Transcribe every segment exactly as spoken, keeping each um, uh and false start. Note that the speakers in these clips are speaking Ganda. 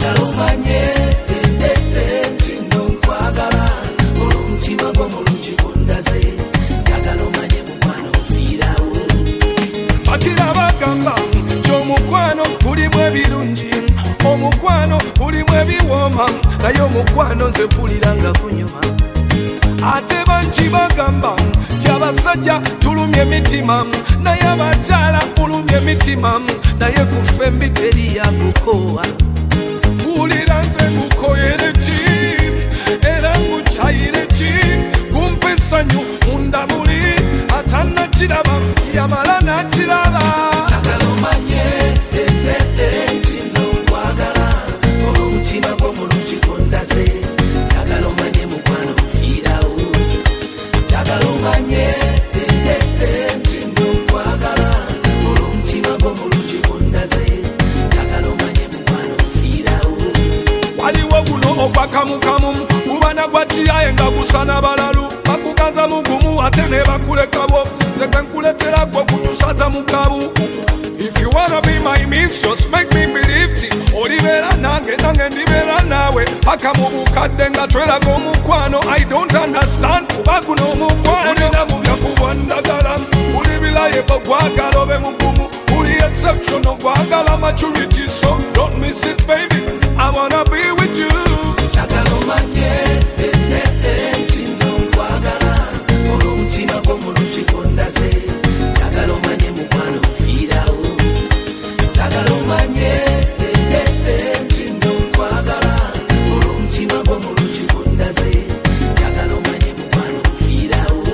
njagala omanye nti nkwagala olw'omutima gw'omulungi gundaze njagala omanye mukwano nfiirawo bakira bagamba ky'omukwano gulimu ebirungi omukwano gulimu ebiwooma naye omukwano nze mpulira nga gunyuma ate bangi bagamba nti abasajja tulumya emitima naye abakyala mulumya emitima naye kuffe embi teri yakukoowa wulira nze ngukoyere ki era ngukyayire ki kumpa essanyu munda muli atannakiraba yamala nakiraba njagala omanye nti nkwagala olw'omutima gw'omulungi gundaze njagala omanye mukwano nfiirawo njagala omanye nti nkwagala olw'omutima gw'omulungi gundaze njagala omanye mukwano nfiirawo waliwo guno okwakamukamu gubana gwa kiyaye nga gusana balalu bakuganza mugumu ate ne bakulekabo nze gwe nkuletera gwe okutusaza mu kabu If you wanna be my miss, just make me believe it. Olivera nange nange ndivera nawe paka mu bukadde nga tweraga omukwano I don't understand kuba guno omukwano olina mu byakubwandagala buli bilayebo gwagala obe mugumu buli exceptional gwagala maturity so don't miss it baby I wanna be with you njagala omanye nti nkwagala olw'omutima gw'omulungi gundaze njagala omanye mukwano nfiirawo njagala omanye nti nkwagala olw'omutima gw'omulungi gundaze njagala omanye mukwano nfiirawo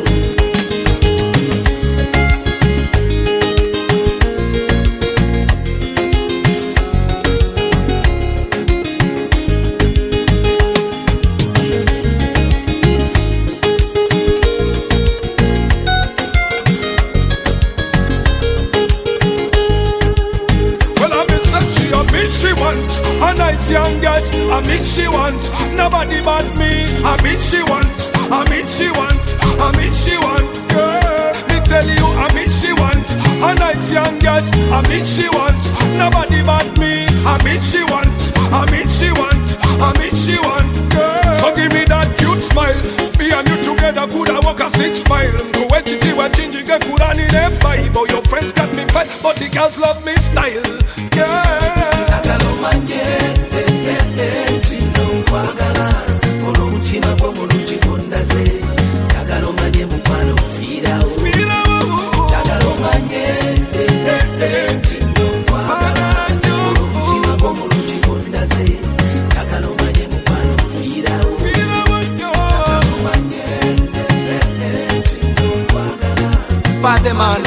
She wants a nice young girl. I mean she wants nobody but me. I mean she wants. I mean she wants. I mean she wants. Girl, me tell you. I mean she wants a nice young girl. I mean she wants nobody but me. I mean she wants. I mean she wants. I mean she wants. Girl, so give me that cute smile. Me and you together coulda walk a six mile. Go where you do what you get coulda need a Bible. Your friends got me fat, but the girls love me style. Girl. Njagala omanye nti nkwagala olw'omutima gw'omulungi gundaze njagala omanye mukwano nfiirawo njagala omanye nti nkwagala olw'omutima gw'omulungi gundaze njagala omanye mukwano nfiirawo njagala omanye nti nkwagala Pademan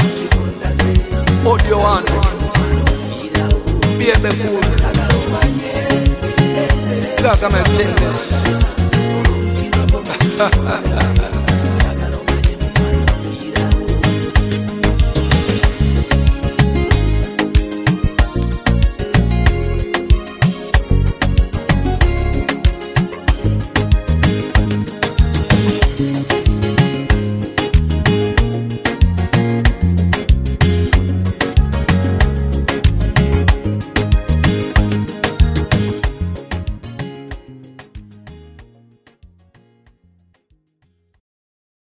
Audio One Baby cool Gaga Martinez